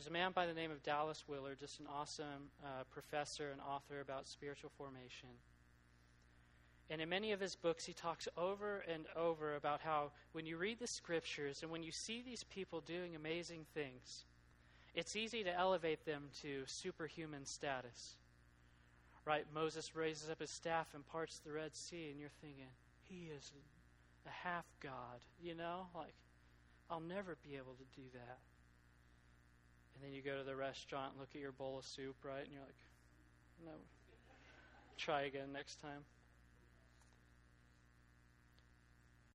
There's a man by the name of Dallas Willard, just an awesome professor and author about spiritual formation. And in many of his books, he talks over and over about how when you read the scriptures and when you see these people doing amazing things, it's easy to elevate them to superhuman status. Right? Moses raises up his staff and parts the Red Sea, and you're thinking, he is a half God, you know? Like, I'll never be able to do that. And then you go to the restaurant and look at your bowl of soup, right? And you're like, no, try again next time.